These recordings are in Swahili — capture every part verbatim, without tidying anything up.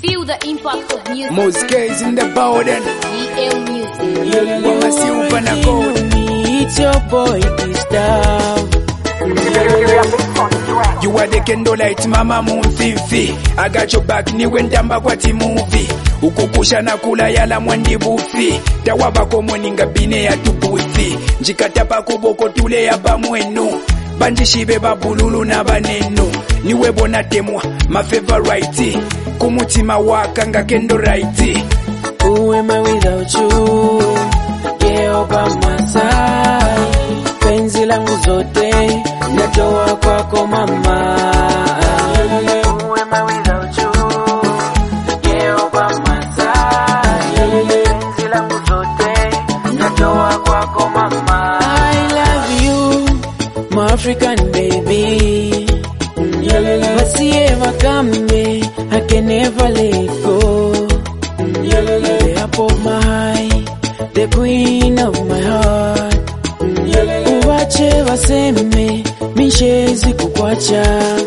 Feel the impact of music. Most guys in the building. D L Music. Mama silver na gold. It's your boy, Gustav. You are the candlelight, mama moon fifi. I got your back, ni wendamba kwa ti movie. Ukukusha na kula yala mwandi bufi. Tawaba komo ninga bine ya tupuifi. Njikatapa kuboko tule ya bamwenu. Banjishibe babululu na banenu. Niwe bona temwa, my favorite. Kumutima waka nga kendo right. Who am I without you? Yeah, by my side. Penzi langu zote natoa kwako mama. Who am I without you? Yeah, by my side. Penzi langu zote natoa kwako mama. I love you, my African baby. Basi ever come me, I can never let go. The apple of my eye, the queen of my heart. Uwache waseme, mishezi kukwacha.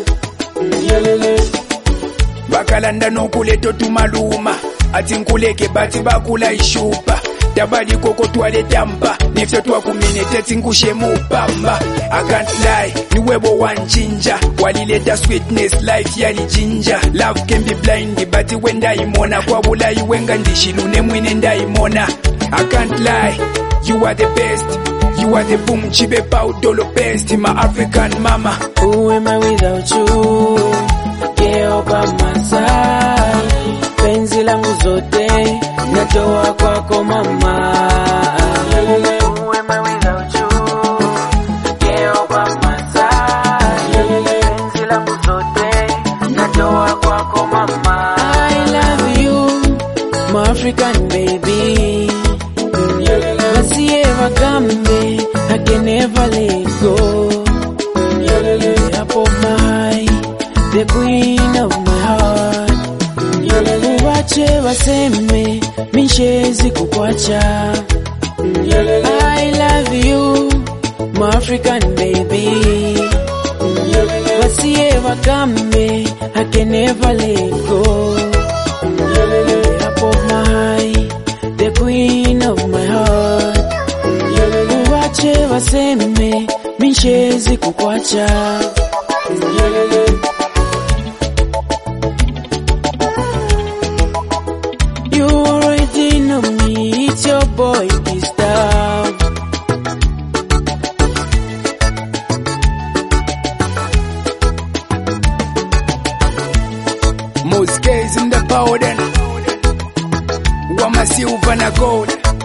Bakalanda nokuleto tumaluma. Ati nkuleke bati bakula ishupa. Tabali koko tuwale tampa. Nifte tuwa kuminete tingushe mupamba. I can't lie, niwebo one ginger. Walileta sweetness, life yali ginger. Love can be blind, but when daimona kwa wula iwenga ndishilune mwine ndaimona. I can't lie, you are the best. You are the boom chibe paudolo best. My African mama. Who am I without you? Yeah, by my side. Penzi langu zote natoa kwako mama. Who am I without you? Yeah, by my side. Penzi langu zote natoa kwako mama. I love you, my African baby. Basi ever come me, I can never let go. The apple of my eye, the queen of my heart. Uwache waseme, mishezi kukwacha. I love you, my African baby. Basi ever come me, I can never let go. The apple of my eye, the queen of my heart. Uwache waseme, mishezi kukwacha. You already know me, it's your boy, Gustav. Most guys in the building. Wama silver na gold.